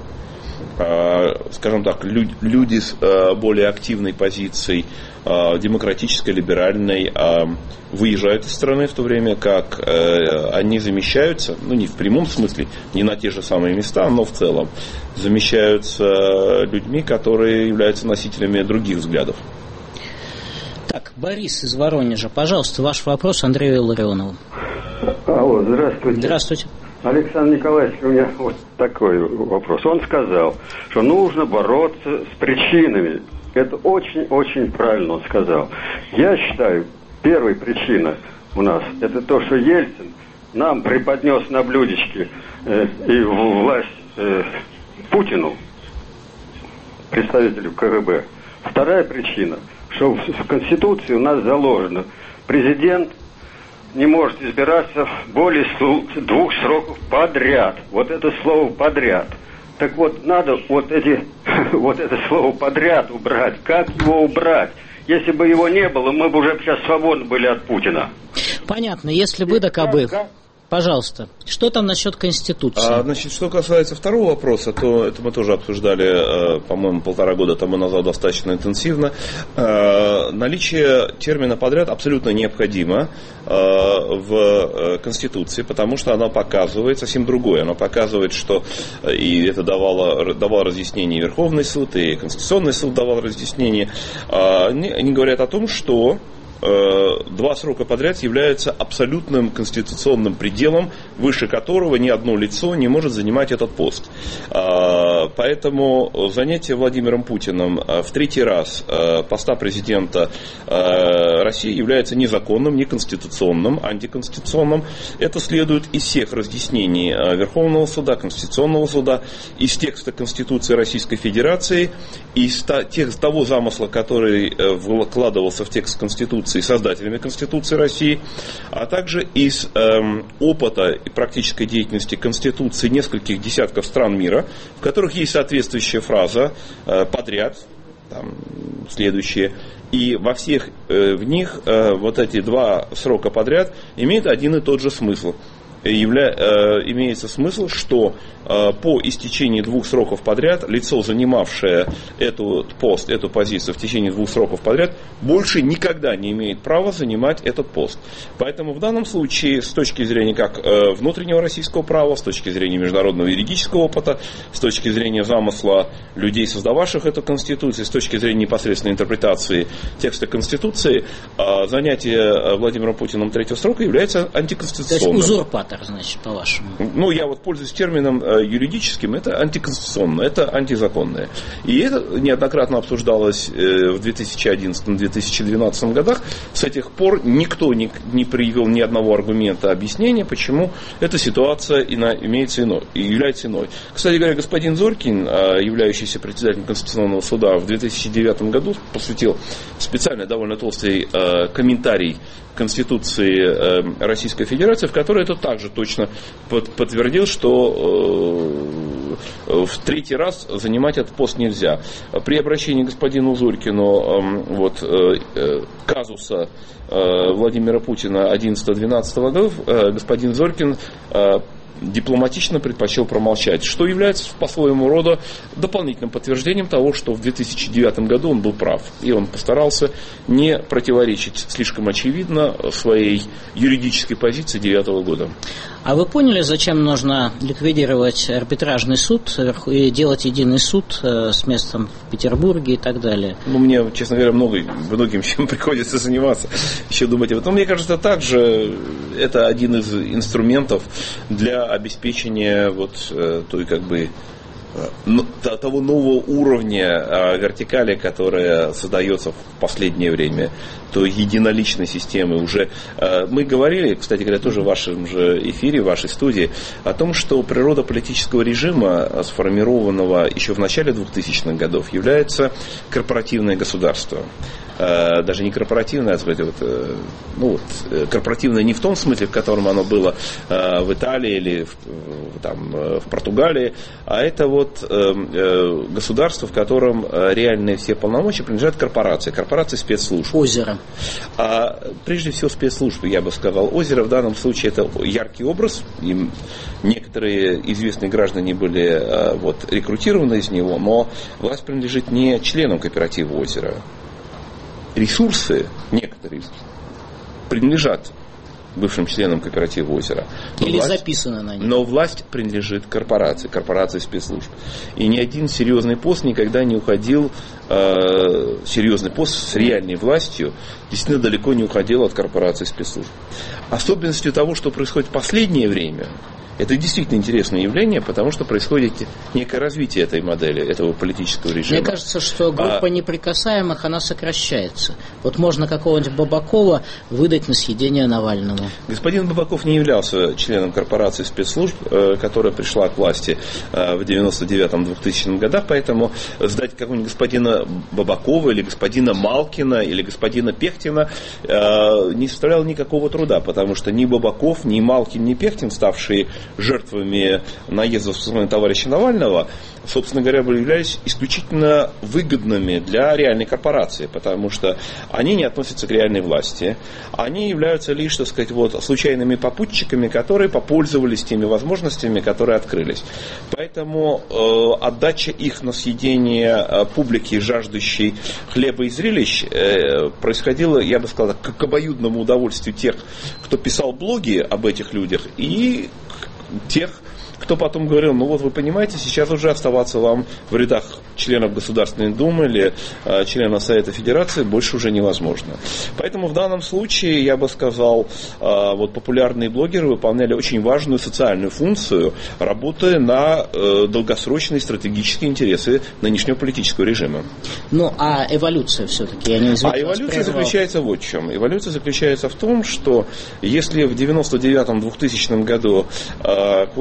Скажем так, люди с более активной позицией, демократической, либеральной, выезжают из страны, в то время как они замещаются, не в прямом смысле, не на те же самые места, но в целом, замещаются людьми, которые являются носителями других взглядов. Так, Борис из Воронежа, пожалуйста, ваш вопрос Андрею Илларионову. Алло, здравствуйте. Здравствуйте. Александр Николаевич, у меня вот такой вопрос. Он сказал, что нужно бороться с причинами. Это очень-очень правильно он сказал. Я считаю, первая причина у нас, это то, что Ельцин нам преподнес на блюдечке и власть Путину, представителю КГБ. Вторая причина, что в Конституции у нас заложено, президент не может избираться более 2 сроков подряд. Вот это слово «подряд». Так вот, надо вот это слово «подряд» убрать. Как его убрать? Если бы его не было, мы бы уже сейчас свободны были от Путина. Понятно, если бы да кабы. Пожалуйста, что там насчет Конституции? Значит, что касается второго вопроса, то это мы тоже обсуждали, по-моему, 1,5 года тому назад достаточно интенсивно. Наличие термина «подряд» абсолютно необходимо в Конституции, потому что она показывает совсем другое. Она показывает, что, и это давало разъяснение Верховный суд, и Конституционный суд давал разъяснение, они говорят о том, что 2 срока подряд являются абсолютным конституционным пределом, выше которого ни одно лицо не может занимать этот пост. Поэтому занятие Владимиром Путиным в 3-й раз поста президента России является незаконным, неконституционным, антиконституционным. Это следует из всех разъяснений Верховного суда, Конституционного суда, из текста Конституции Российской Федерации, из того замысла, который вкладывался в текст Конституции Конституции, создателями Конституции России, а также из опыта и практической деятельности Конституции нескольких десятков стран мира, в которых есть соответствующая фраза подряд, там, следующие, и во всех в них вот эти два срока подряд имеют один и тот же смысл. Имеется смысл, что по истечении 2 сроков подряд лицо, занимавшее этот пост, эту позицию в течение 2 сроков подряд, больше никогда не имеет права занимать этот пост. Поэтому в данном случае, с точки зрения как внутреннего российского права, с точки зрения международного юридического опыта, с точки зрения замысла людей, создававших эту Конституцию, с точки зрения непосредственной интерпретации текста Конституции, занятие Владимиром Путиным 3-го срока является антиконституционным. То есть узурпатор, значит, по-вашему? Ну, я вот пользуюсь термином юридическим, это антиконституционно, это антизаконное. И это неоднократно обсуждалось в 2011-2012 годах. С этих пор никто не привел ни одного аргумента объяснения, почему эта ситуация является иной. Кстати говоря, господин Зорькин, являющийся председателем Конституционного суда, в 2009 году посвятил специально довольно толстый комментарий Конституции Российской Федерации, в которой это также точно подтвердил, что в 3-й раз занимать этот пост нельзя. При обращении к господину Зорькину казуса Владимира Путина 11-12 годов господин Зорькин дипломатично предпочел промолчать, что является по-своему рода дополнительным подтверждением того, что в 2009 году он был прав. И он постарался не противоречить слишком очевидно своей юридической позиции 2009 года. А вы поняли, зачем нужно ликвидировать арбитражный суд и делать единый суд с местом в Петербурге и так далее? Ну, мне, честно говоря, многим чем приходится заниматься, еще думать об этом. Мне кажется, также это один из инструментов для обеспечения того нового уровня вертикали, которая создается в последнее время, то единоличной системы уже. Мы говорили, кстати говоря, тоже в вашем же эфире, в вашей студии, о том, что природа политического режима, сформированного еще в начале 2000-х годов, является корпоративное государство. Даже не корпоративное, а корпоративное не в том смысле, в котором оно было в Италии или в Португалии, а это государство, в котором реальные все полномочия принадлежат корпорации спецслужб. Озеро. А прежде всего спецслужбы, я бы сказал. Озеро в данном случае это яркий образ. И некоторые известные граждане были рекрутированы из него, но власть принадлежит не членам кооператива Озеро. Ресурсы некоторые принадлежат бывшим членам кооператива Озеро. Или записаны на них. Но власть принадлежит корпорации спецслужб. И ни один серьезный пост никогда не уходил, серьезный пост с реальной властью действительно далеко не уходил от корпораций спецслужб. Особенностью того, что происходит в последнее время, это действительно интересное явление, потому что происходит некое развитие этой модели, этого политического режима. Мне кажется, что группа неприкасаемых, она сокращается. Вот можно какого-нибудь Бабакова выдать на съедение Навальному. Господин Бабаков не являлся членом корпорации спецслужб, которая пришла к власти в 99-2000 годах, поэтому сдать какого-нибудь господина Бабакова или господина Малкина или господина Пехтина не составляло никакого труда, потому что ни Бабаков, ни Малкин, ни Пехтин, ставшие жертвами наездов со стороны товарища Навального, собственно говоря, являлись исключительно выгодными для реальной корпорации, потому что они не относятся к реальной власти. Они являются лишь, случайными попутчиками, которые попользовались теми возможностями, которые открылись. Поэтому отдача их на съедение публики, жаждущей хлеба и зрелищ, происходила, я бы сказал, к обоюдному удовольствию тех, кто писал блоги об этих людях, и тех, кто потом говорил, вы понимаете, сейчас уже оставаться вам в рядах членов Государственной Думы или членов Совета Федерации больше уже невозможно. Поэтому в данном случае, я бы сказал, популярные блогеры выполняли очень важную социальную функцию, работая на долгосрочные стратегические интересы нынешнего политического режима. А эволюция все-таки, я не извиняюсь. Эволюция заключается в чем? Эволюция заключается в том, что если в 99-2000 году к власти пришла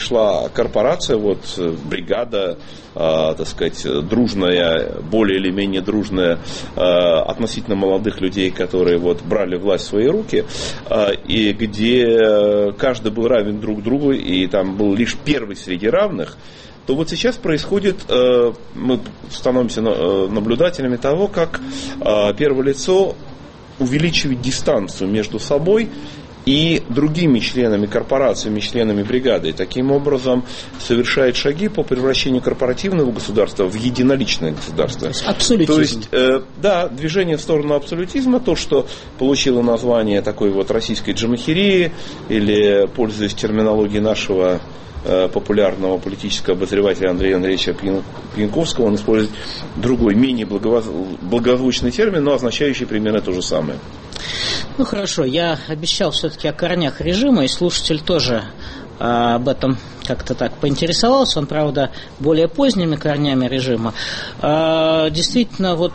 пришла корпорация, вот бригада, так сказать, дружная, более или менее дружная, относительно молодых людей, которые вот брали власть в свои руки, и где каждый был равен друг другу, и там был лишь первый среди равных, то вот сейчас происходит, мы становимся наблюдателями того, как первое лицо увеличивает дистанцию между собой и другими членами корпорациями, членами бригады. И таким образом совершает шаги по превращению корпоративного государства в единоличное государство. Абсолютизм. То есть, да, движение в сторону абсолютизма, то, что получило название такой вот российской джамахирии, или, пользуясь терминологией нашего популярного политического обозревателя Андрея Андреевича Пьянковского, он использует другой, менее благозвучный термин, но означающий примерно то же самое. Ну хорошо, я обещал все-таки о корнях режима, и слушатель тоже об этом как-то так поинтересовался, он, правда, более поздними корнями режима. Действительно, вот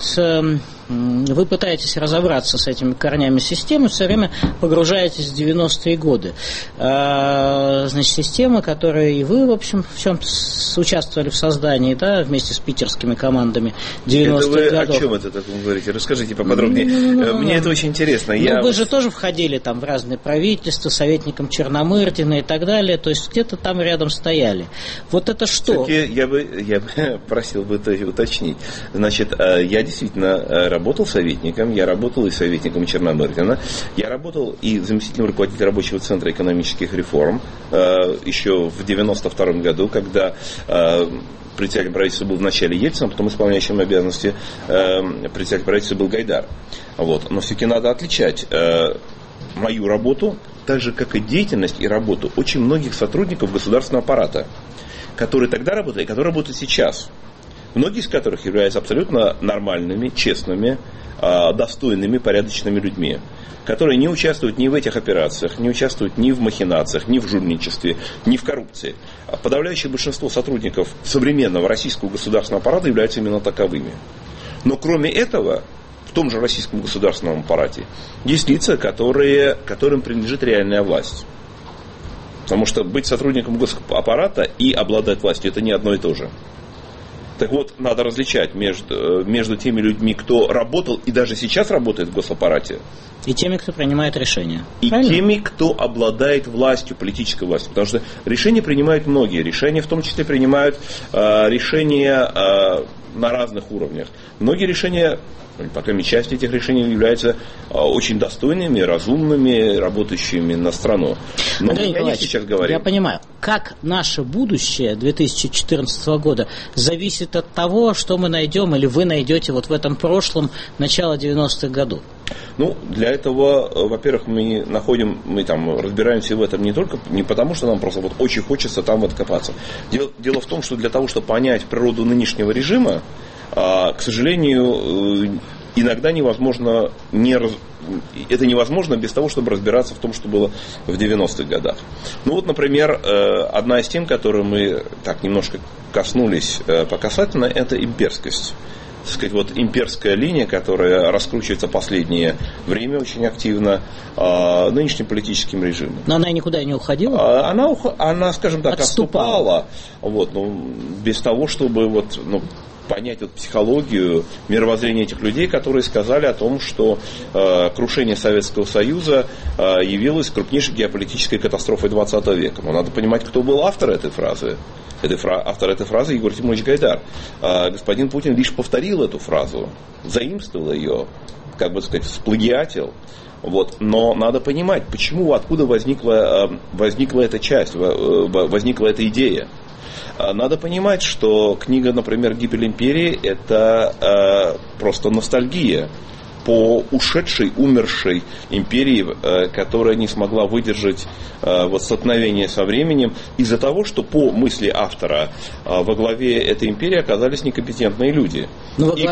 вы пытаетесь разобраться с этими корнями системы, все время погружаетесь в 90-е годы. Значит, система, которая и вы, в общем, в чем участвовали в создании, да, вместе с питерскими командами 90-х годов. Это вы о чем это так говорите? Расскажите поподробнее. Мне это очень интересно. Вы же тоже входили там в разные правительства, советником Черномырдина и так далее, то есть где-то там рядом стояли. Вот это что? Я бы просил бы уточнить. Значит, я действительно работал советником, я работал и советником Черномырдина, я работал и заместителем руководителя рабочего центра экономических реформ еще в 92 году, когда председателем правительства был в начале Ельцин, а потом исполняющим обязанности председателя правительства был Гайдар. Вот. Но все-таки надо отличать мою работу, так же как и деятельность и работу очень многих сотрудников государственного аппарата, которые тогда работали и которые работают сейчас. Многие из которых являются абсолютно нормальными, честными, достойными, порядочными людьми, которые не участвуют ни в этих операциях, не участвуют ни в махинациях, ни в жульничестве, ни в коррупции. Подавляющее большинство сотрудников современного российского государственного аппарата являются именно таковыми. Но кроме этого, в том же российском государственном аппарате есть лица, которым принадлежит реальная власть. Потому что быть сотрудником госаппарата и обладать властью — это не одно и то же. Так вот, надо различать между теми людьми, кто работал и даже сейчас работает в госаппарате, и теми, кто принимает решения. И теми, кто обладает властью, политической властью. Потому что решения принимают многие. Решения в том числе принимают решения на разных уровнях. Многие решения, по крайней мере, часть этих решений являются очень достойными, разумными, работающими на страну. Но Андрей Николаевич, сейчас говорим. Я понимаю, как наше будущее 2014 года зависит от того, что мы найдем или вы найдете вот в этом прошлом, начало 90-х годов. Ну, для этого, во-первых, мы там разбираемся в этом не потому, что нам просто вот очень хочется там вот копаться. Дело в том, что для того, чтобы понять природу нынешнего режима, к сожалению, иногда невозможно это невозможно без того, чтобы разбираться в том, что было в 90-х годах. Ну вот, например, одна из тем, которую мы так немножко коснулись по касательно, это имперскость. Так сказать, вот имперская линия, которая раскручивается последнее время очень активно нынешним политическим режимом. Но она никуда не уходила? Она, скажем так, отступала. Вот, без того, чтобы понять психологию, мировоззрение этих людей, которые сказали о том, что крушение Советского Союза явилось крупнейшей геополитической катастрофой 20 века. Но надо понимать, кто был автор этой фразы. Автор этой фразы Егор Тимурович Гайдар. Господин Путин лишь повторил эту фразу, заимствовал ее, сплагиатил. Вот. Но надо понимать, откуда возникла эта часть, возникла эта идея. Надо понимать, что книга, например, «Гибель империи» — это просто ностальгия по умершей империи, которая не смогла выдержать столкновение со временем из-за того, что, по мысли автора, во главе этой империи оказались некомпетентные люди. И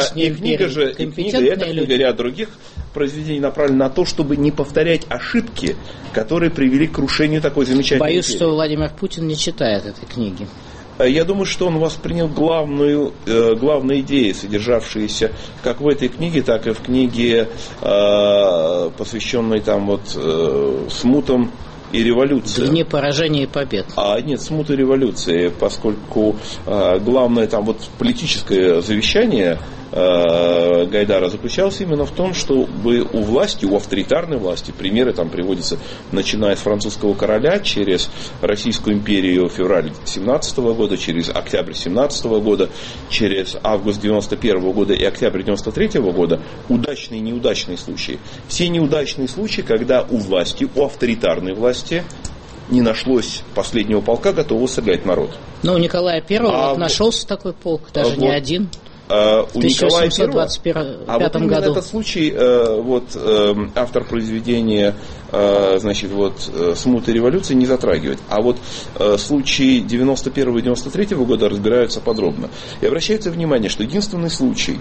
ряд других произведений направлены на то, чтобы не повторять ошибки, которые привели к крушению такой замечательной Боюсь, империи. что Владимир Путин не читает этой книги. Я думаю, что он воспринял главные идеи, содержавшиеся как в этой книге, так и в книге, посвященной смутам и революция. Дни поражения и побед. Нет, смут и революции, поскольку главное там вот политическое завещание Гайдара заключалось именно в том, чтобы у власти, у авторитарной власти, примеры там приводятся, начиная с французского короля, через Российскую империю февраль 17 года, через октябрь 17 года, через август 91 года и октябрь 93 года, удачные и неудачные случаи. Все неудачные случаи, когда у власти, у авторитарной власти не нашлось последнего полка, готового стрелять народ. Но у Николая I нашелся такой полк, даже не один. У Николая I, 1725 вот году. Этот случай, автор произведения, «Смута и революции» не затрагивает. А вот случаи 91 и 93 года разбираются подробно. И обращается внимание, что единственный случай,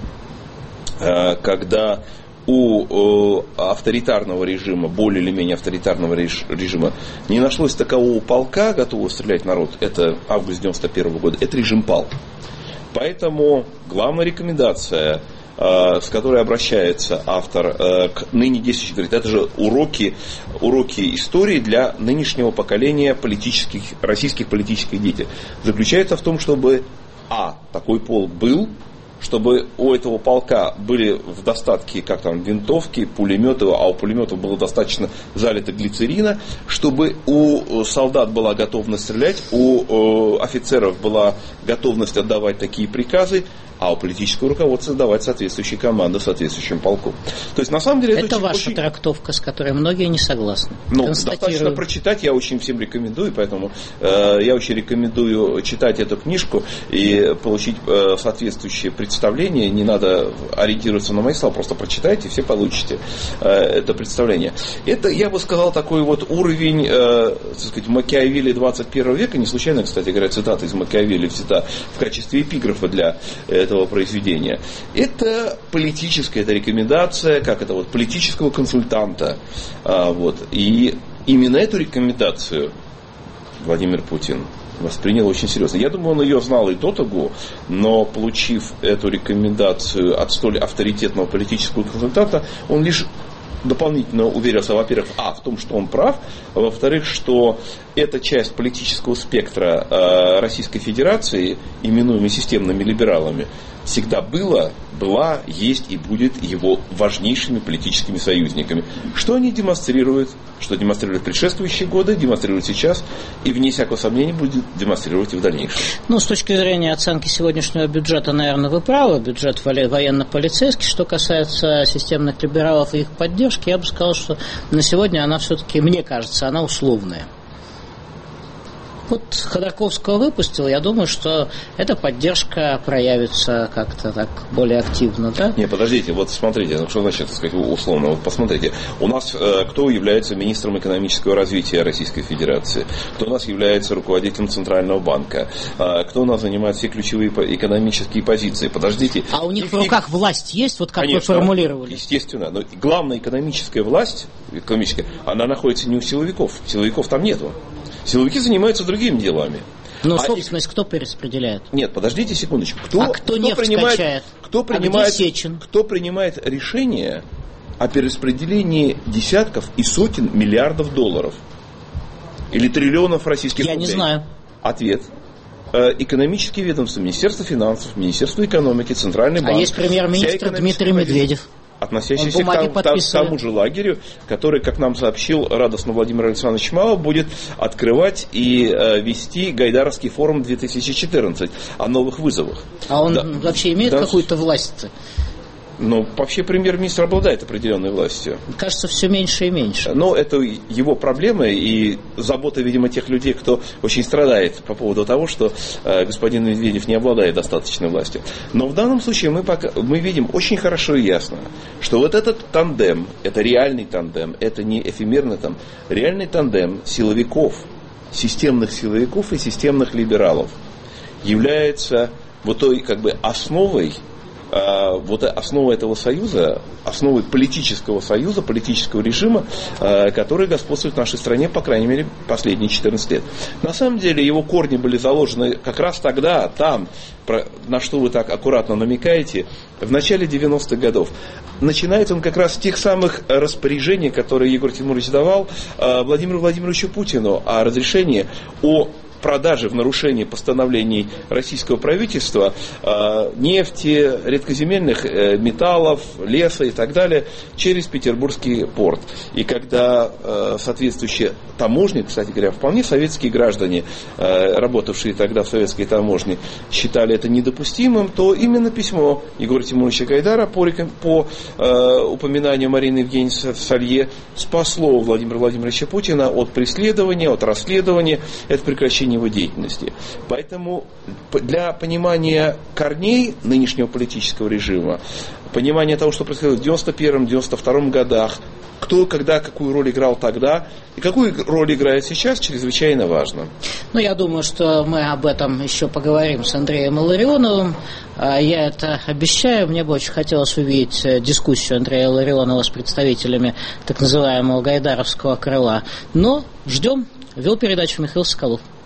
когда у авторитарного режима, более или менее авторитарного режима, не нашлось такового полка, готового стрелять народ, это август 91 года, этот режим пал. Поэтому главная рекомендация, с которой обращается автор к ныне действующим, говорит, это же уроки истории для нынешнего поколения российских политических деятелей, заключается в том, чтобы такой полк был, чтобы у этого полка были в достатке, как там, винтовки, пулеметы, а у пулеметов было достаточно залито глицерина, чтобы у солдат была готовность стрелять, у офицеров была готовность отдавать такие приказы, а у политического руководства давать соответствующие команды соответствующим полку. То есть, на самом деле, это ваша трактовка, с которой многие не согласны. Достаточно прочитать, я очень всем рекомендую, поэтому я очень рекомендую читать эту книжку и получить соответствующее представление. Не надо ориентироваться на мои слова, просто прочитайте, все получите это представление. Это, я бы сказал, такой вот уровень, так сказать, Макиавелли 21 века. Не случайно, кстати говоря, цитата из Макиавелли взята в качестве эпиграфа для этого произведения. Это политическая, это рекомендация, как это вот политического консультанта. И именно эту рекомендацию Владимир Путин воспринял очень серьезно. Я думаю, он ее знал и до того, но получив эту рекомендацию от столь авторитетного политического консультанта, он лишь дополнительно уверился, во-первых, в том, что он прав, а во-вторых, что эта часть политического спектра Российской Федерации, именуемая системными либералами, всегда была, есть и будет его важнейшими политическими союзниками. Что они демонстрируют? Что демонстрируют в предшествующие годы, демонстрируют сейчас и, вне всякого сомнения, будет демонстрировать и в дальнейшем. С точки зрения оценки сегодняшнего бюджета, наверное, вы правы. Бюджет военно-полицейский. Что касается системных либералов и их поддержки, я бы сказал, что на сегодня она все-таки, мне кажется, она условная. Вот Ходорковского выпустил, я думаю, что эта поддержка проявится как-то так более активно, да? Не, подождите, вот смотрите, что значит, так сказать, условно, вот посмотрите, у нас кто является министром экономического развития Российской Федерации, кто у нас является руководителем Центрального банка, кто у нас занимает все ключевые экономические позиции, подождите. А у них в руках власть есть, вот как конечно, вы формулировали? Естественно, но главная экономическая власть, она находится не у силовиков там нету. Силовики занимаются другими делами. Но собственность кто перераспределяет? Нет, подождите секундочку. Кто нефть качает? Кто принимает решение о перераспределении десятков и сотен миллиардов долларов? Или триллионов российских рублей? Я не знаю. Ответ. Экономические ведомства, Министерство финансов, Министерство экономики, Центральный банк. А есть премьер-министр Дмитрий Медведев, относящийся к тому же лагерю, который, как нам сообщил радостно Владимир Александрович Малов, будет открывать и вести Гайдаровский форум 2014 о новых вызовах. А он вообще имеет какую-то власть-то? Вообще премьер-министр обладает определенной властью. Кажется, все меньше и меньше. Но это его проблемы и забота, видимо, тех людей, кто очень страдает по поводу того, что господин Медведев не обладает достаточной властью. Но в данном случае мы видим очень хорошо и ясно, что вот этот тандем, это реальный тандем, это не эфемерный тандем, реальный тандем силовиков, системных силовиков и системных либералов является вот той основой вот основа этого союза, основой политического союза, политического режима, который господствует в нашей стране, по крайней мере, последние 14 лет. На самом деле его корни были заложены как раз тогда, там, на что вы так аккуратно намекаете, в начале 90-х годов. Начинает он как раз с тех самых распоряжений, которые Егор Тимурович давал Владимиру Владимировичу Путину о разрешении о продажи в нарушении постановлений российского правительства нефти, редкоземельных металлов, леса и так далее через Петербургский порт. И когда соответствующие таможни, кстати говоря, вполне советские граждане, работавшие тогда в советской таможне, считали это недопустимым, то именно письмо Егора Тимуровича Гайдара по упоминанию Марины Евгеньевны Салье спасло Владимира Владимировича Путина от преследования, от расследования, от прекращения его деятельности. Поэтому для понимания корней нынешнего политического режима, понимания того, что происходило в 91-92 годах, кто, когда, какую роль играл тогда и какую роль играет сейчас, чрезвычайно важно. Ну, я думаю, что мы об этом еще поговорим с Андреем Илларионовым. Я это обещаю. Мне бы очень хотелось увидеть дискуссию Андрея Илларионова с представителями так называемого гайдаровского крыла. Но ждем. Вел передачу Михаил Соколов.